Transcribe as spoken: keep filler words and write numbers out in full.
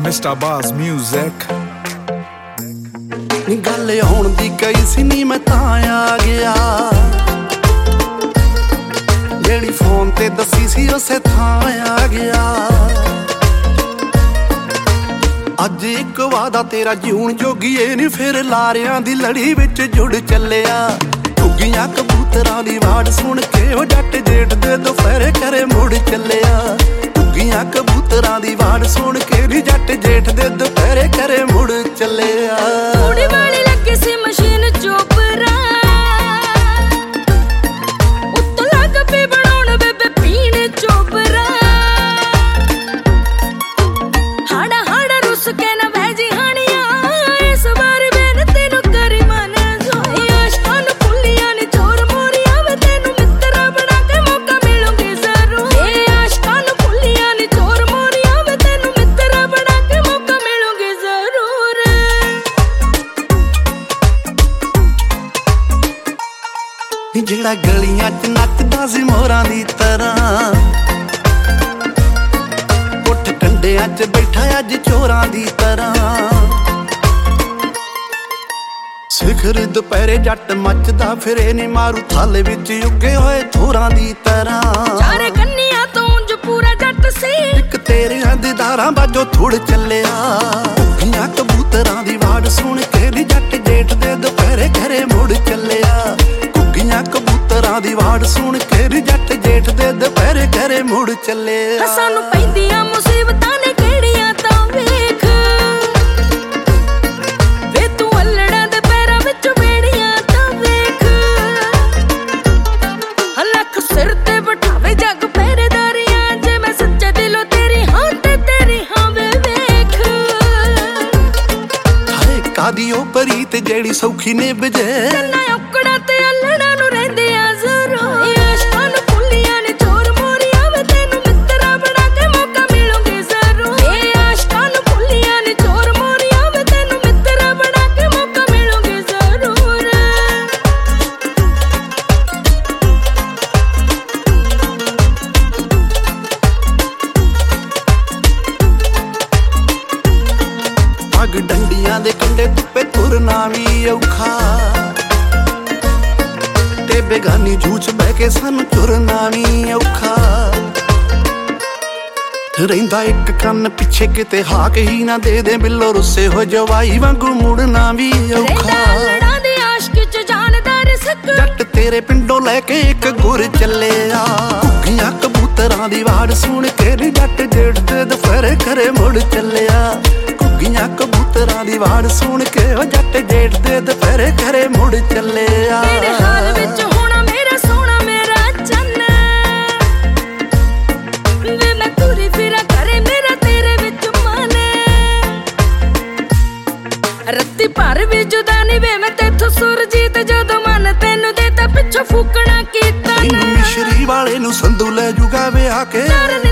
Mister ਬਾਸ music. ਨੀ ਗੱਲ ਆਉਣ ਦੀ ਕਈ ਸੀ ਨੀ ਮੈਂ ਤਾਂ ਆ ਗਿਆ, ਜਿਹੜੀ ਫੋਨ ਤੇ ਦੱਸੀ ਸੀ ਉਸੇ ਥਾਂ ਆ ਗਿਆ। ਅੱਜ ਇੱਕ ਵਾਦਾ ਤੇਰਾ ਜਿਉਣ ਜੋਗੀਏ ਨੀ ਫਿਰ ਲਾਰਿਆਂ ਦੀ ਲੜੀ ਵਿੱਚ ਜੁੜ ਚੱਲਿਆ। ਝੁੱਗੀਆਂ ਕਬੂਤਰਾਂ ਦੀ ਵਾੜ ਸੁਣ ਕੇ ਉਹ ਜੱਟ ਜੇਠ ਦੇ ਦੁਪਹਿਰੇ ਘਰੇ ਮੁੜ ਚੱਲਿਆ। ਝੁੱਗੀਆਂ ਕਬੂਤਰਾਂ ਦੀ ਵਾੜ ਸੁਣ ਕੇ ਨੀ ਜੱਟ ਜੇਠ ਦੇ ਦੁਪਹਿਰੇ ਘਰੇ ਮੁੜ ਚੱਲਿਆ। ਕੁੜੀ ਵਾਲੀ ਲੱਗੀ ਸੀ ਮਸ਼ੀਨ ਚੋਪਰਾ, ਉੱਤੋਂ ਲੱਗ ਪਈ ਬਣਾਉਣ ਬੇਬੇ ਪੀਣ ਚੋਪਰਾ। ਹਾੜਾ ਹਾੜਾ ਰੁੱਸ ਕੇ ਨਾ ਬਹਿ ਜੀ ਹਾਣੀਆਂ, ਇਸ ਵਾਰ ਵੇਨ ਤੈਨੂੰ ਕਰੀ ਮਨ ਜੋਈ। ਆਸ਼ਕਾਂ ਨੂੰ ਭੁੱਲੀਆਂ ਨੀ ਚੋਰ ਮੋਰੀਆਂ ਵੇ, ਤੈਨੂੰ ਮਿੱਤਰਾ ਬਣਾ ਕੇ ਮੌਕਾ ਮਿਲੂਗੀ ਜ਼ਰੂਰ। ਇਹ ਆਸ਼ਕਾਂ ਨੂੰ ਭੁੱਲੀਆਂ ਨੀ ਚੋਰ ਮੋਰੀਆਂ ਵੇ, ਤੈਨੂੰ ਮਿੱਤਰਾ ਬਣਾ ਕੇ ਮੌਕਾ ਮਿਲੂਗੀ ਜ਼ਰੂਰ। ਜਿਹੜਾ ਗਲੀਆਂ ਚ ਨੱਚਦਾ ਸੀ ਮੋਰਾਂ ਦੀ ਤਰ੍ਹਾਂ, ਉੱਠ ਕੰਡਿਆਂ ਚ ਬੈਠਾ ਅੱਜ ਚੋਰਾਂ ਦੀ ਤਰ੍ਹਾਂ। ਸਿਖਰ ਦੁਪਹਿਰੇ ਜੱਟ ਮੱਚਦਾ ਫਿਰੇ ਨੀ ਮਾਰੂ ਥਾਲੇ ਵਿੱਚ ਉੱਗੇ ਹੋਏ ਥੋਰਾਂ ਦੀ ਤਰ੍ਹਾਂ। ਚਾਰੇ ਕੰਨੀਆਂ ਤੋਂ ਉਂਝ ਪੂਰਾ ਜੱਟ ਸੀ, ਇੱਕ ਤੇਰਿਆਂ ਦੇ ਦਾਰਾਂ ਬਾਜੋ ਥੁੜ ਚੱਲਿਆ। ਝੁੱਗੀਆਂ ਕਬੂਤਰਾਂ ਦੀ ਵਾੜ ਸੁਣ ਕੇ ਨੀ ਜੱਟ ਜੇਠ ਦੇ ਦੁਪਹਿਰੇ ਘਰੇ ਮੁੜ ਚੱਲਿਆ। ਝੁੱਗੀਆਂ ਕਬੂਤਰਾਂ ਦੀ ਵਾੜ ਸੁਣ ਕੇ ਨੀ ਜੱਟ ਜੇਠ ਦੇ ਦੁਪਹਿਰੇ ਘਰੇ ਮੁੜ ਚੱਲਿਆ। ਸਾਨੂੰ ਪੈਂਦੀਆਂ ਮੁਸੀਬਤਾਂ ਨੇ ਕਿਹੜੀਆਂ ਤਾਂ ਵੇਖ ਵੇ, ਤੂੰ ਅਲੜਾਂ ਦੇ ਪੈਰਾਂ ਵਿੱਚ ਵੇੜੀਆਂ ਤਾਂ ਵੇਖ। ਲੱਖ ਸਿਰ ਤੇ ਬਿਠਾਵੇ ਜੱਗ ਪਹਿਰੇਦਾਰੀਆਂ, ਜੇ ਮੈਂ ਸੱਚੇ ਦਿਲੋਂ ਤੇਰੀ ਹਾਂ ਤੇ ਤੇਰੀ ਹਾਂ ਵੇ ਵੇਖ। ਹਾਏ ਕਾਦੀ ਉਹ ਪਰੀ ਤੇ ਜਿਹੜੀ ਸੌਖੀ ਨੇ ਵਜੇ, ਨਾ ਔਕੜਾਂ ਤੇ ਅਲੜਾਂ ਨੂੰ ਰਹਿੰਦੇ ਆ ਜ਼ਰੂਰ। ਆਸ਼ਕਾਂ ਨੂੰ ਭੁੱਲੀਆਂ ਨੀ ਚੋਰ ਮੋਰੀਆਂ ਵੇ, ਤੈਨੂੰ ਮਿੱਤਰਾ ਬਣਾ ਕੇ ਮੌਕਾ ਮਿਲੂਗੀ ਜ਼ਰੂਰ। ਇਹ ਆਸ਼ਕਾਂ ਨੂੰ ਭੁੱਲੀਆਂ ਨੀ ਚੋਰ ਮੋਰੀਆਂ ਵੇ, ਤੈਨੂੰ ਮਿੱਤਰਾ ਬਣਾ ਕੇ ਮੌਕਾ ਮਿਲੂਗੀ ਜ਼ਰੂਰ। ਪੱਗ ਡੰਡੀਆਂ ਦੇ ਕੰਢੇ ਧੁੱਪੇ ਤੁਰਨਾ ਵੀ ਔਖਾ, ਤੇ ਬੇਗਾਨੀ ਜੂਝ ਬਹਿ ਕੇ ਸਾਨੂੰ ਤੁਰਨਾ ਵੀ ਔਖਾ। ਰਹਿੰਦਾ ਇੱਕ ਕੰਨ ਪਿੱਛੇ ਕਿਤੇ ਹਾਕ ਹੀ ਨਾ ਦੇ ਦੇ, ਬਿੱਲੋ ਰੁੱਸੇ ਹੋ ਜਵਾਈ ਵਾਂਗੂ ਮੁੜਨਾ ਵੀ ਔਖਾ। ਲੜਾਂ ਦੀ ਆਸ਼ਕੀ ਚ ਜਾਨਦਾਰ ਰਿਸਕ, ਜੱਟ ਤੇਰੇ ਪਿੰਡੋਂ ਲੈ ਕੇ ਇੱਕ ਗੁਰ ਚੱਲਿਆ। ਝੁੱਗੀਆਂ ਕਬੂਤਰਾਂ ਦੀ ਵਾੜ ਸੁਣ ਕੇ ਨੀ ਜੱਟ ਜੇਠ ਦੇ ਦੁਪਹਿਰੇ ਘਰੇ ਮੁੜ ਚੱਲਿਆ। ਝੁੱਗੀਆਂ ਕਬੂਤਰਾਂ ਦੀ ਵਾੜ ਸੁਣ ਕੇ ਉਹ ਜੱਟ ਜੇਠ ਦੇ ਦੁਪਹਿਰੇ ਘਰੇ ਮੁੜ ਚੱਲਿਆ। ਕਿਹੜੇ ਹਾਲ ਵਿੱਚ ਹੋਣਾ ਮੇਰਾ ਸੋਹਣਾ ਮੇਰਾ ਚੰਨ ਵੇ, ਮੈਂ ਤੁਰੀ ਫਿਰਾਂ ਘਰੇ ਮੇਰਾ ਤੇਰੇ ਵਿੱਚ ਮਨ। ਰੱਤੀ ਭਰ ਵੀ ਜੁਦਾ ਨੀ ਵੇ ਮੈਂ ਤੇਥੋਂ ਸੁਰਜੀਤ, ਜਦੋਂ ਮਨ ਤੈਨੂੰ ਦੇ ਤਾਂ ਪਿੱਛੋਂ ਫੂਕਣਾ ਕੀਤਾ ਨਾ। ਮਿਸ਼ਰੀ ਵਾਲੇ ਨੂੰ ਸੰਧੂ ਲੈ ਜੂਗਾ ਵਿਆਹ ਕੇ।